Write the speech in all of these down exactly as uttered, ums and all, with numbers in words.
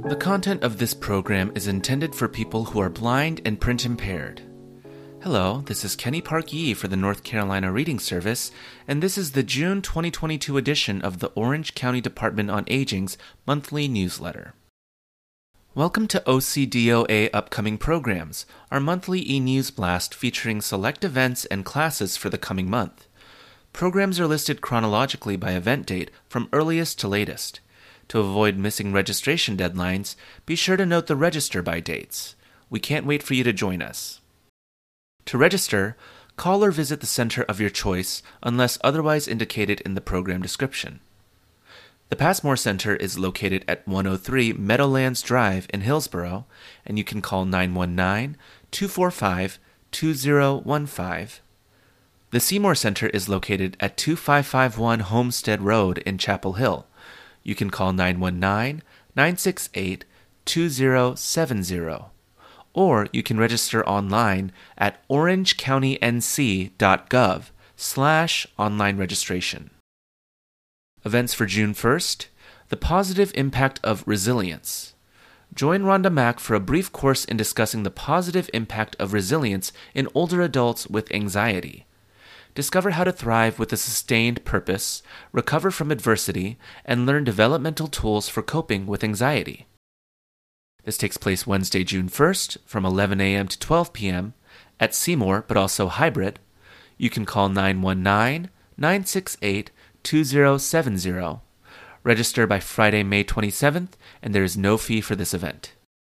The content of this program is intended for people who are blind and print impaired. Hello, this is Kenny Park Yee for the North Carolina Reading Service, and this is the June twenty twenty-two edition of the Orange County Department on Aging's monthly newsletter. Welcome to O C D O A Upcoming Programs, our monthly e-news blast featuring select events and classes for the coming month. Programs are listed chronologically by event date from earliest to latest. To avoid missing registration deadlines, be sure to note the register by dates. We can't wait for you to join us. To register, call or visit the center of your choice unless otherwise indicated in the program description. The Passmore Center is located at one oh three Meadowlands Drive in Hillsborough, and you can call nine one nine, two four five, two zero one five. The Seymour Center is located at two five five one Homestead Road in Chapel Hill. You can call nine one nine, nine six eight, two zero seven zero. Or you can register online at orangecounty.nc.gov slash online registration. Events for June first, the positive impact of resilience. Join Rhonda Mack for a brief course in discussing the positive impact of resilience in older adults with anxiety. Discover how to thrive with a sustained purpose, recover from adversity, and learn developmental tools for coping with anxiety. This takes place Wednesday, June first, from eleven a.m. to twelve p.m. at Seymour, but also hybrid. You can call nine one nine, nine six eight, two zero seven zero. Register by Friday, May twenty-seventh, and there is no fee for this event.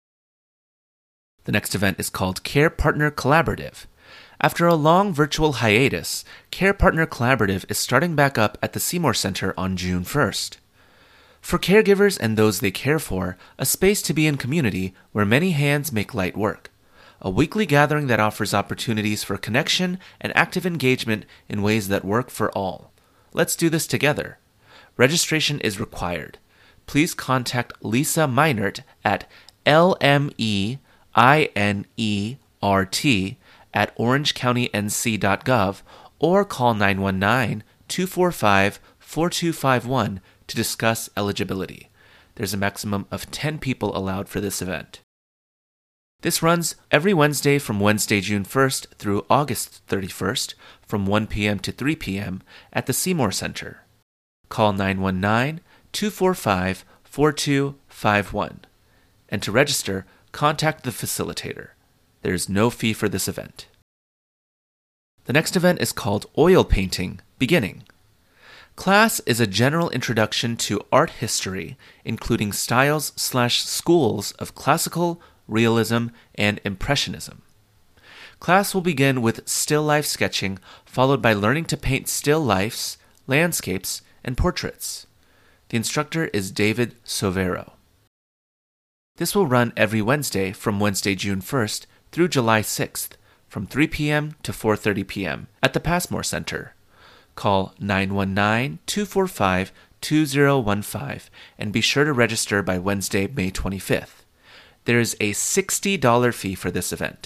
The next event is called Care Partner Collaborative. After a long virtual hiatus, Care Partner Collaborative is starting back up at the Seymour Center on June first. For caregivers and those they care for, a space to be in community where many hands make light work. A weekly gathering that offers opportunities for connection and active engagement in ways that work for all. Let's do this together. Registration is required. Please contact Lisa Meinert at L M E I N E R T at orangecounty.nc.gov or call nine one nine, two four five, four two five one to discuss eligibility. There's a maximum of ten people allowed for this event. This runs every Wednesday from Wednesday, June first through August thirty-first from one p.m. to three p.m. at the Seymour Center. Call nine one nine, two four five, four two five one. And to register, contact the facilitator. There is no fee for this event. The next event is called Oil Painting Beginning. Class is a general introduction to art history, including styles slash schools of classical, realism, and impressionism. Class will begin with still life sketching, followed by learning to paint still lifes, landscapes, and portraits. The instructor is David Sovero. This will run every Wednesday from Wednesday, June first through July sixth, from three p.m. to four thirty p.m. at the Passmore Center. Call nine one nine, two four five, two zero one five and be sure to register by Wednesday, May twenty-fifth. There is a sixty dollars fee for this event.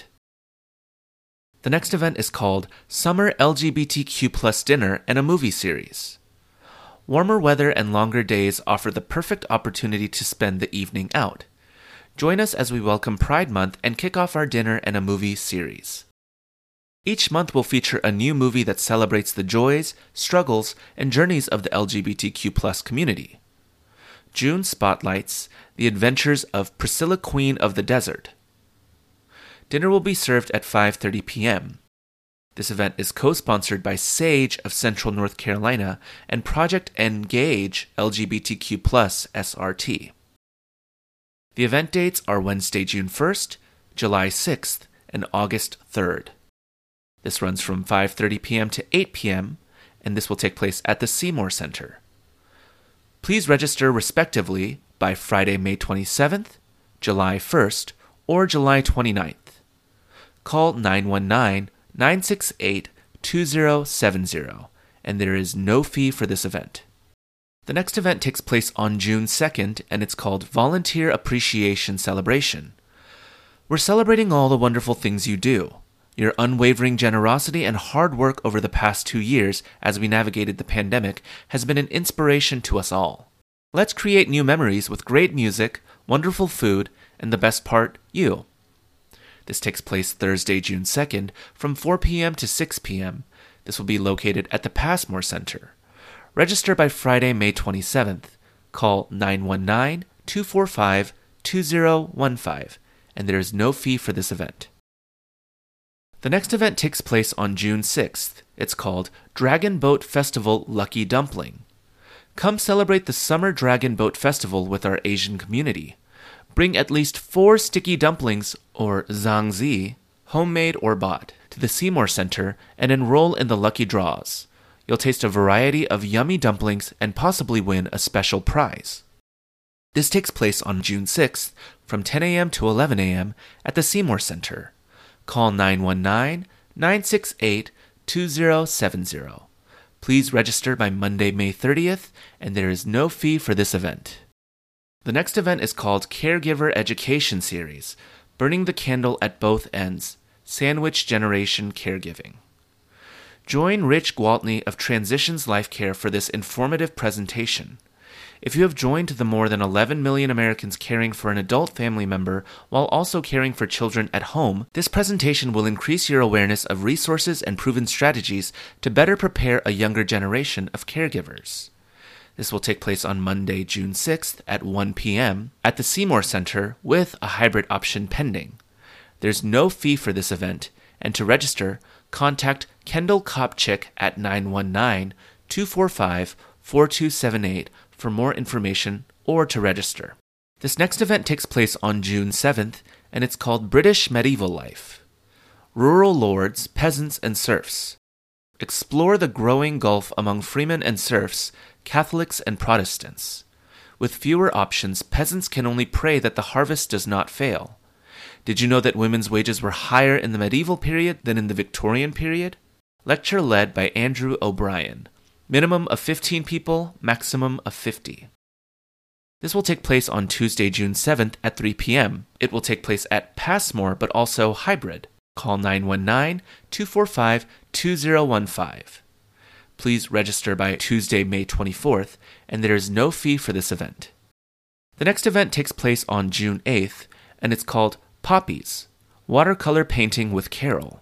The next event is called Summer L G B T Q plus Dinner and a Movie Series. Warmer weather and longer days offer the perfect opportunity to spend the evening out. Join us as we welcome Pride Month and kick off our dinner and a movie series. Each month will feature a new movie that celebrates the joys, struggles, and journeys of the L G B T Q plus community. June spotlights the adventures of Priscilla, Queen of the Desert. Dinner will be served at five thirty p.m. This event is co-sponsored by SAGE of Central North Carolina and Project Engage L G B T Q plus S R T. The event dates are Wednesday, June first, July sixth, and August third. This runs from five thirty p.m. to eight p.m., and this will take place at the Seymour Center. Please register respectively by Friday, May twenty-seventh, July first, or July twenty-ninth. Call nine one nine, nine six eight, two zero seven zero, and there is no fee for this event. The next event takes place on June second, and it's called Volunteer Appreciation Celebration. We're celebrating all the wonderful things you do. Your unwavering generosity and hard work over the past two years as we navigated the pandemic has been an inspiration to us all. Let's create new memories with great music, wonderful food, and the best part, you. This takes place Thursday, June second, from four p.m. to six p.m. This will be located at the Passmore Center. Register by Friday, May twenty-seventh. Call nine one nine, two four five, two zero one five, and there is no fee for this event. The next event takes place on June sixth. It's called Dragon Boat Festival Lucky Dumpling. Come celebrate the Summer Dragon Boat Festival with our Asian community. Bring at least four sticky dumplings, or zhangzi, homemade or bought, to the Seymour Center and enroll in the lucky draws. You'll taste a variety of yummy dumplings and possibly win a special prize. This takes place on June sixth from ten a.m. to eleven a.m. at the Seymour Center. Call nine one nine, nine six eight, two zero seven zero. Please register by Monday, May thirtieth, and there is no fee for this event. The next event is called Caregiver Education Series, Burning the Candle at Both Ends, Sandwich Generation Caregiving. Join Rich Gwaltney of Transitions Life Care for this informative presentation. If you have joined the more than eleven million Americans caring for an adult family member while also caring for children at home, this presentation will increase your awareness of resources and proven strategies to better prepare a younger generation of caregivers. This will take place on Monday, June sixth at one p.m. at the Seymour Center with a hybrid option pending. There's no fee for this event, and to register, contact Kendall Kopchick at nine one nine, two four five, four two seven eight for more information or to register. This next event takes place on June seventh, and it's called British Medieval Life. Rural lords, peasants, and serfs. Explore the growing gulf among freemen and serfs, Catholics and Protestants. With fewer options, peasants can only pray that the harvest does not fail. Did you know that women's wages were higher in the medieval period than in the Victorian period? Lecture led by Andrew O'Brien. Minimum of fifteen people, maximum of fifty. This will take place on Tuesday, June seventh at three p.m. It will take place at Passmore, but also hybrid. Call nine one nine, two four five, two zero one five. Please register by Tuesday, May twenty-fourth, and there is no fee for this event. The next event takes place on June eighth, and it's called Poppies, Watercolor Painting with Carol.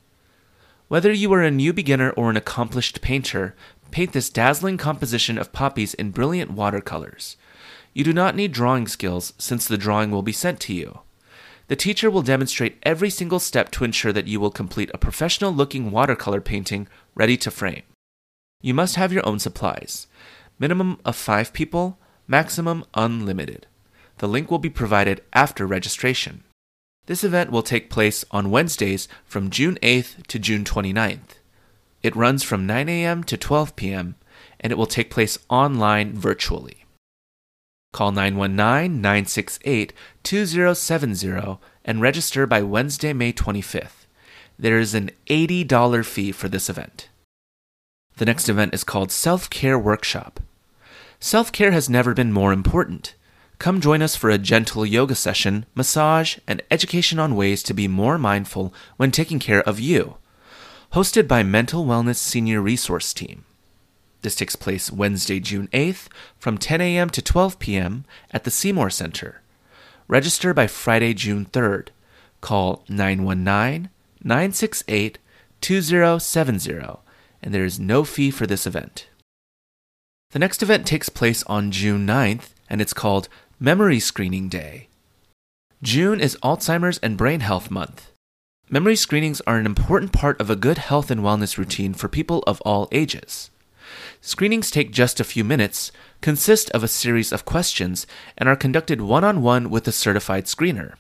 Whether you are a new beginner or an accomplished painter, paint this dazzling composition of poppies in brilliant watercolors. You do not need drawing skills since the drawing will be sent to you. The teacher will demonstrate every single step to ensure that you will complete a professional-looking watercolor painting ready to frame. You must have your own supplies. Minimum of five people, maximum unlimited. The link will be provided after registration. This event will take place on Wednesdays from June eighth to June twenty-ninth. It runs from nine a.m. to twelve p.m., and it will take place online virtually. Call nine one nine, nine six eight, two zero seven zero and register by Wednesday, May twenty-fifth. There is an eighty dollars fee for this event. The next event is called Self-Care Workshop. Self-care has never been more important. Come join us for a gentle yoga session, massage, and education on ways to be more mindful when taking care of you. Hosted by Mental Wellness Senior Resource Team. This takes place Wednesday, June eighth from ten a.m. to twelve p.m. at the Seymour Center. Register by Friday, June third. Call nine one nine, nine six eight, two zero seven zero, and there is no fee for this event. The next event takes place on June ninth, and it's called Memory Screening Day. June is Alzheimer's and Brain Health Month. Memory screenings are an important part of a good health and wellness routine for people of all ages. Screenings take just a few minutes, consist of a series of questions, and are conducted one-on-one with a certified screener.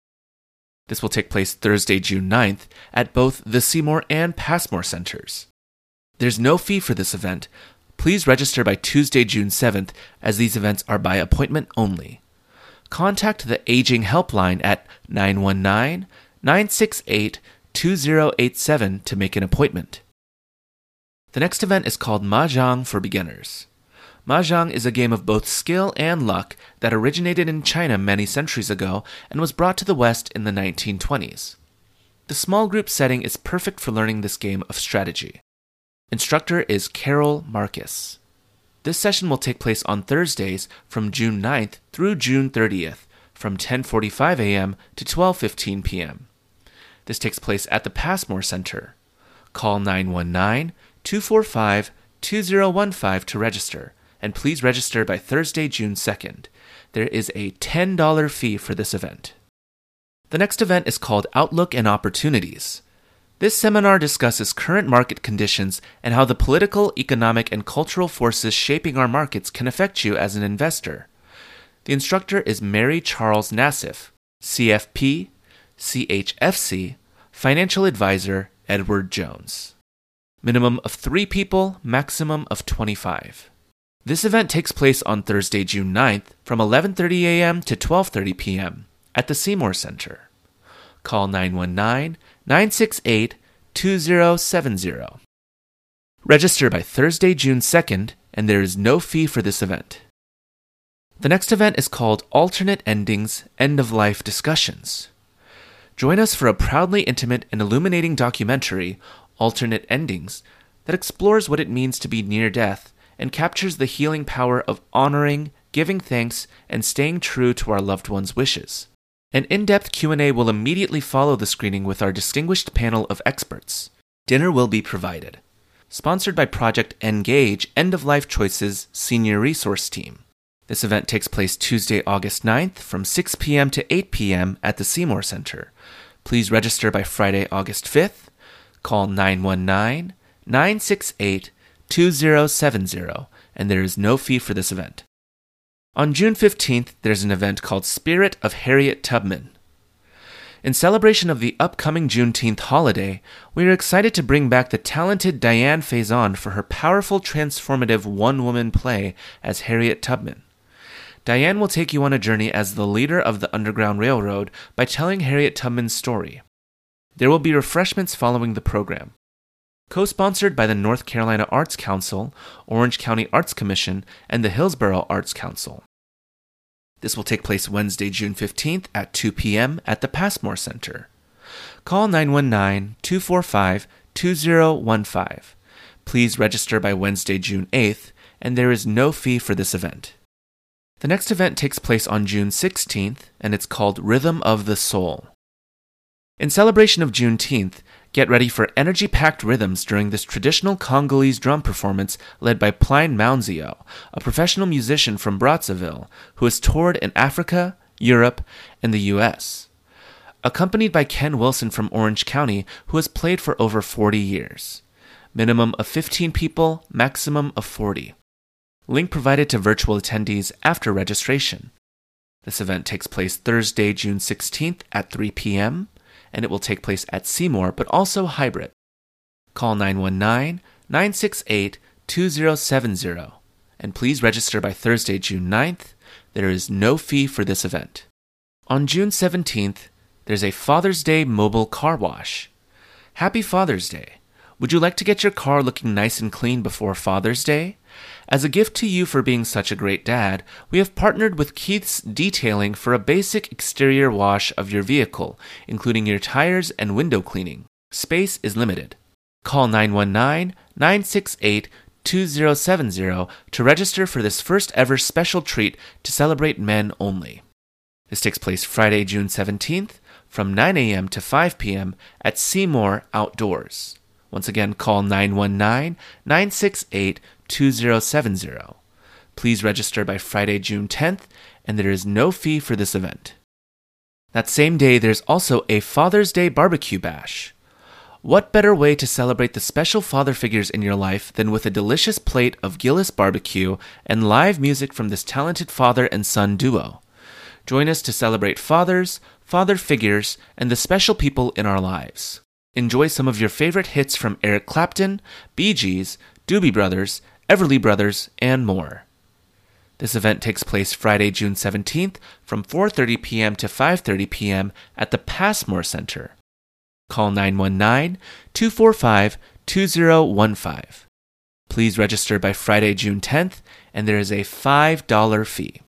This will take place Thursday, June ninth at both the Seymour and Passmore Centers. There's no fee for this event. Please register by Tuesday, June seventh, as these events are by appointment only. Contact the Aging Helpline at nine one nine, nine six eight, two zero eight seven to make an appointment. The next event is called Mahjong for Beginners. Mahjong is a game of both skill and luck that originated in China many centuries ago and was brought to the West in the nineteen twenties. The small group setting is perfect for learning this game of strategy. Instructor is Carol Marcus. This session will take place on Thursdays from June ninth through June thirtieth from ten forty-five a.m. to twelve fifteen p.m. This takes place at the Passmore Center. Call nine one nine, two four five, two zero one five to register, and please register by Thursday, June second. There is a ten dollars fee for this event. The next event is called Outlook and Opportunities. This seminar discusses current market conditions and how the political, economic, and cultural forces shaping our markets can affect you as an investor. The instructor is Mary Charles Nassif, C F P, C H F C, Financial Advisor, Edward Jones. Minimum of three people, maximum of twenty-five. This event takes place on Thursday, June ninth from eleven thirty a.m. to twelve thirty p.m. at the Seymour Center. Call nine one nine, nine six eight, two zero seven zero. Register by Thursday, June second, and there is no fee for this event. The next event is called Alternate Endings, End-of-Life Discussions. Join us for a proudly intimate and illuminating documentary, Alternate Endings, that explores what it means to be near death and captures the healing power of honoring, giving thanks, and staying true to our loved ones' wishes. An in-depth Q and A will immediately follow the screening with our distinguished panel of experts. Dinner will be provided. Sponsored by Project Engage End-of-Life Choices Senior Resource Team. This event takes place Tuesday, August ninth from six p.m. to eight p.m. at the Seymour Center. Please register by Friday, August fifth. Call nine one nine, nine six eight, two zero seven zero, and there is no fee for this event. On June fifteenth, there's an event called Spirit of Harriet Tubman. In celebration of the upcoming Juneteenth holiday, we are excited to bring back the talented Diane Faison for her powerful, transformative one-woman play as Harriet Tubman. Diane will take you on a journey as the leader of the Underground Railroad by telling Harriet Tubman's story. There will be refreshments following the program. Co-sponsored by the North Carolina Arts Council, Orange County Arts Commission, and the Hillsborough Arts Council. This will take place Wednesday, June fifteenth at two p.m. at the Passmore Center. Call nine one nine, two four five, two zero one five. Please register by Wednesday, June eighth, and there is no fee for this event. The next event takes place on June sixteenth, and it's called Rhythm of the Soul. In celebration of Juneteenth, get ready for energy-packed rhythms during this traditional Congolese drum performance led by Pline Mounzio, a professional musician from Brazzaville who has toured in Africa, Europe, and the U S. Accompanied by Ken Wilson from Orange County, who has played for over forty years. Minimum of fifteen people, maximum of forty. Link provided to virtual attendees after registration. This event takes place Thursday, June sixteenth at three p.m., and it will take place at Seymour, but also hybrid. Call nine one nine, nine six eight, two zero seven zero, and please register by Thursday, June ninth. There is no fee for this event. On June seventeenth, there's a Father's Day mobile car wash. Happy Father's Day! Would you like to get your car looking nice and clean before Father's Day? As a gift to you for being such a great dad, we have partnered with Keith's Detailing for a basic exterior wash of your vehicle, including your tires and window cleaning. Space is limited. Call nine one nine, nine six eight, two zero seven zero to register for this first ever special treat to celebrate men only. This takes place Friday, June seventeenth from nine a.m. to five p.m. at Seymour Outdoors. Once again, call nine one nine, nine six eight, two zero seven zero. Please register by Friday, June tenth, and there is no fee for this event. That same day, there's also a Father's Day barbecue bash. What better way to celebrate the special father figures in your life than with a delicious plate of Gillis barbecue and live music from this talented father and son duo? Join us to celebrate fathers, father figures, and the special people in our lives. Enjoy some of your favorite hits from Eric Clapton, Bee Gees, Doobie Brothers, Everly Brothers, and more. This event takes place Friday, June seventeenth from four thirty p.m. to five thirty p.m. at the Passmore Center. Call nine one nine, two four five, two zero one five. Please register by Friday, June tenth, and there is a five dollars fee.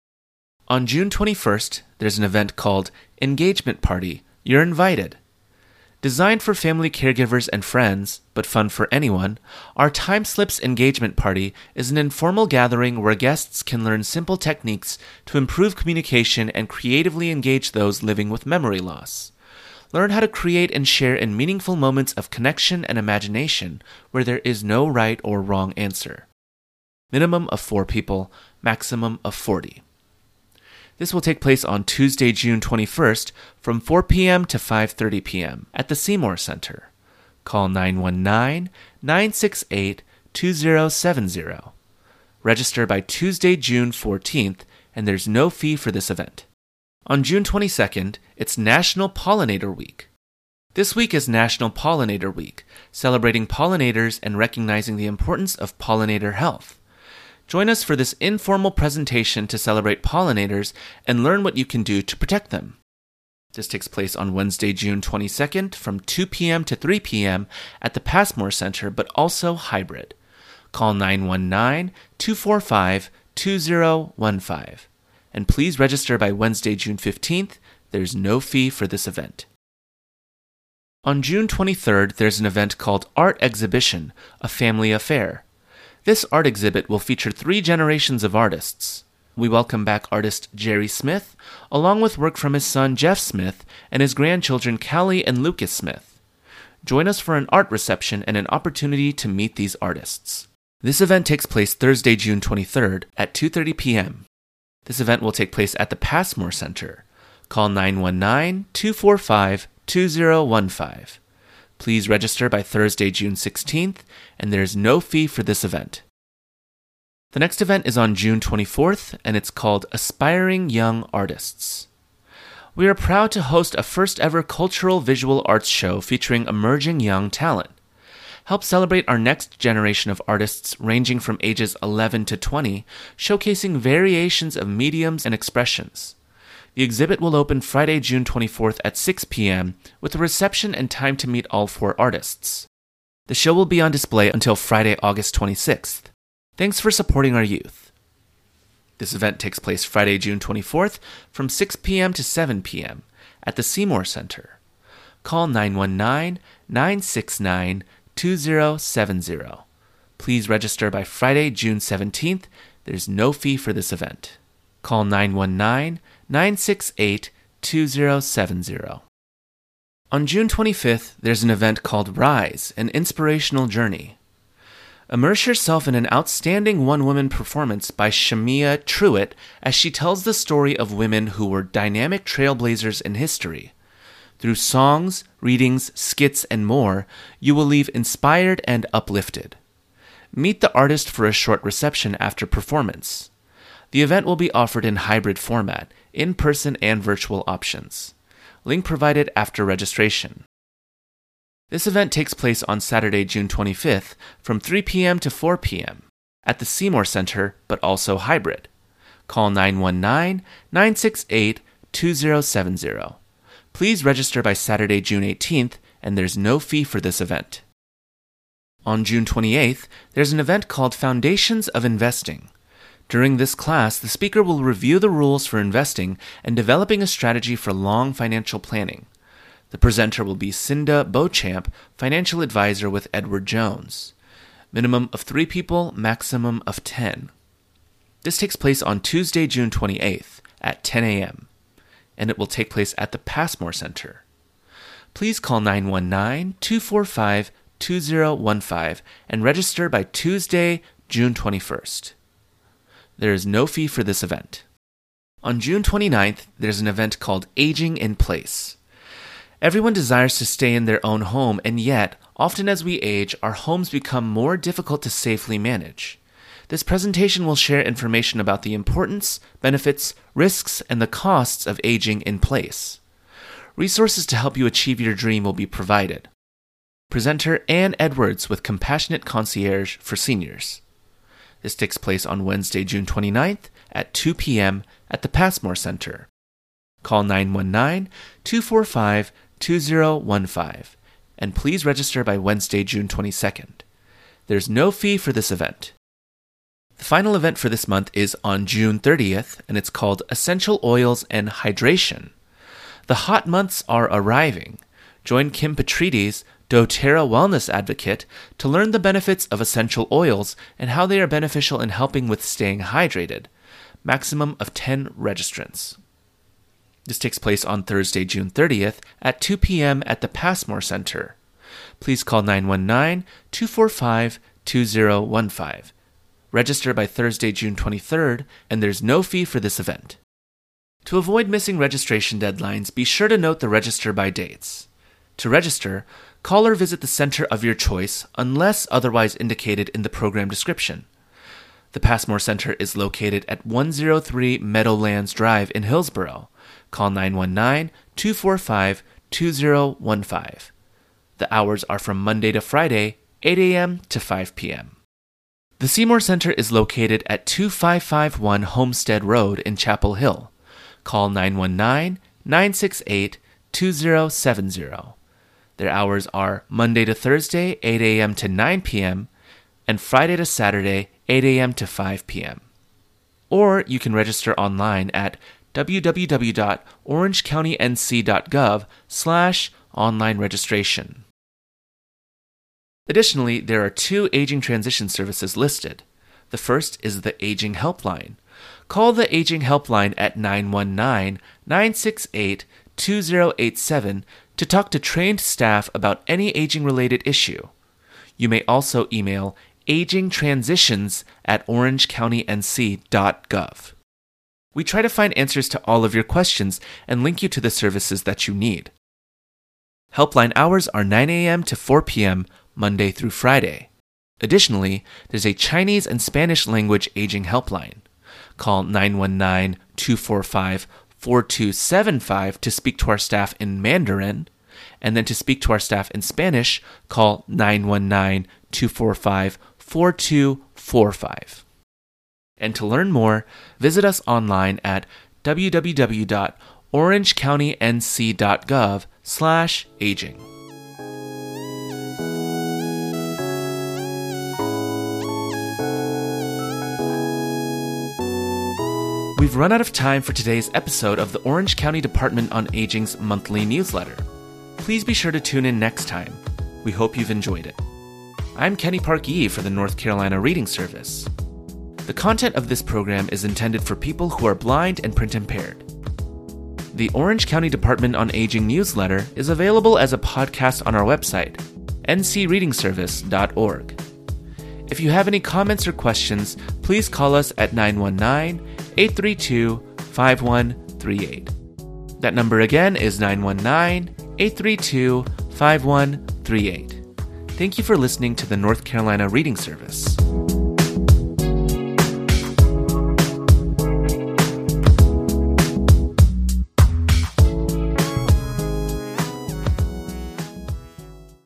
On June twenty-first, there's an event called Engagement Party. You're invited. Designed for family caregivers and friends, but fun for anyone, our Time Slips engagement party is an informal gathering where guests can learn simple techniques to improve communication and creatively engage those living with memory loss. Learn how to create and share in meaningful moments of connection and imagination where there is no right or wrong answer. Minimum of four people, maximum of forty. This will take place on Tuesday, June twenty-first from four p.m. to five thirty p.m. at the Seymour Center. Call nine one nine, nine six eight, two zero seven zero. Register by Tuesday, June fourteenth, and there's no fee for this event. On June twenty-second, it's National Pollinator Week. This week is National Pollinator Week, celebrating pollinators and recognizing the importance of pollinator health. Join us for this informal presentation to celebrate pollinators and learn what you can do to protect them. This takes place on Wednesday, June twenty-second from two p.m. to three p.m. at the Passmore Center, but also hybrid. Call nine one nine, two four five, two zero one five. And please register by Wednesday, June fifteenth. There's no fee for this event. On June twenty-third, there's an event called Art Exhibition, a family affair. This art exhibit will feature three generations of artists. We welcome back artist Jerry Smith, along with work from his son Jeff Smith and his grandchildren Callie and Lucas Smith. Join us for an art reception and an opportunity to meet these artists. This event takes place Thursday, June twenty-third at two thirty p.m. This event will take place at the Passmore Center. Call nine one nine, two four five, two zero one five. Please register by Thursday, June sixteenth, and there is no fee for this event. The next event is on June twenty-fourth, and it's called Aspiring Young Artists. We are proud to host a first-ever cultural visual arts show featuring emerging young talent. Help celebrate our next generation of artists ranging from ages eleven to twenty, showcasing variations of mediums and expressions. The exhibit will open Friday, June twenty-fourth at six p.m. with a reception and time to meet all four artists. The show will be on display until Friday, August twenty-sixth. Thanks for supporting our youth. This event takes place Friday, June twenty-fourth from six p.m. to seven p.m. at the Seymour Center. Call nine one nine, nine six nine, two zero seven zero. Please register by Friday, June seventeenth. There's no fee for this event. Call nine one nine, nine six eight, two zero seven zero. On June twenty-fifth, there's an event called Rise, an Inspirational Journey. Immerse yourself in an outstanding one-woman performance by Shamia Truitt as she tells the story of women who were dynamic trailblazers in history. Through songs, readings, skits, and more, you will leave inspired and uplifted. Meet the artist for a short reception after performance. The event will be offered in hybrid format, in-person and virtual options. Link provided after registration. This event takes place on Saturday, June twenty-fifth from three p.m. to four p.m. at the Seymour Center, but also hybrid. Call nine one nine, nine six eight, two zero seven zero. Please register by Saturday, June eighteenth, and there's no fee for this event. On June twenty-eighth, there's an event called Foundations of Investing. During this class, the speaker will review the rules for investing and developing a strategy for long financial planning. The presenter will be Cinda Beauchamp, financial advisor with Edward Jones. Minimum of three people, maximum of ten. This takes place on Tuesday, June twenty-eighth at ten a.m., and it will take place at the Passmore Center. Please call nine one nine, two four five, two zero one five and register by Tuesday, June twenty-first. There is no fee for this event. On June twenty-ninth, there's an event called Aging in Place. Everyone desires to stay in their own home, and yet, often as we age, our homes become more difficult to safely manage. This presentation will share information about the importance, benefits, risks, and the costs of aging in place. Resources to help you achieve your dream will be provided. Presenter Ann Edwards with Compassionate Concierge for Seniors. This takes place on Wednesday, June twenty-ninth at two p.m. at the Passmore Center. Call nine one nine, two four five, two zero one five and please register by Wednesday, June twenty-second. There's no fee for this event. The final event for this month is on June thirtieth, and it's called Essential Oils and Hydration. The hot months are arriving. Join Kim Petrides, doTERRA wellness advocate, to learn the benefits of essential oils and how they are beneficial in helping with staying hydrated. Maximum of ten registrants. This takes place on Thursday, June thirtieth at two p.m. at the Passmore Center. Please call nine one nine, two four five, two zero one five. Register by Thursday, June twenty-third, and there's no fee for this event. To avoid missing registration deadlines, be sure to note the register by dates. To register, call or visit the center of your choice unless otherwise indicated in the program description. The Passmore Center is located at one oh three Meadowlands Drive in Hillsborough. Call nine one nine, two four five, two zero one five. The hours are from Monday to Friday, eight a.m. to five p.m. The Seymour Center is located at two five five one Homestead Road in Chapel Hill. Call nine one nine, nine six eight, two zero seven zero. Their hours are Monday to Thursday, eight a.m. to nine p.m., and Friday to Saturday, eight a.m. to five p.m. Or you can register online at w w w dot orange county n c dot gov slash online registration. Additionally, there are two aging transition services listed. The first is the Aging Helpline. Call the Aging Helpline at nine one nine, nine six eight, two zero eight seven to talk to trained staff about any aging-related issue. You may also email agingtransitions at orange county n c dot gov. We try to find answers to all of your questions and link you to the services that you need. Helpline hours are nine a.m. to four p.m. Monday through Friday. Additionally, there's a Chinese and Spanish language aging helpline. Call nine one nine, two four five, four two seven five to speak to our staff in Mandarin, and then to speak to our staff in Spanish, call nine one nine, two four five, four two four five. And to learn more, visit us online at w w w dot orange county n c dot gov slash aging. We've run out of time for today's episode of the Orange County Department on Aging's monthly newsletter. Please be sure to tune in next time. We hope you've enjoyed it. I'm Kenny Park Yee for the North Carolina Reading Service. The content of this program is intended for people who are blind and print impaired. The Orange County Department on Aging newsletter is available as a podcast on our website, n c reading service dot org. If you have any comments or questions, please call us at nine one nine, eight three two, five one three eight. That number again is nine one nine, eight three two, five one three eight. Thank you for listening to the North Carolina Reading Service.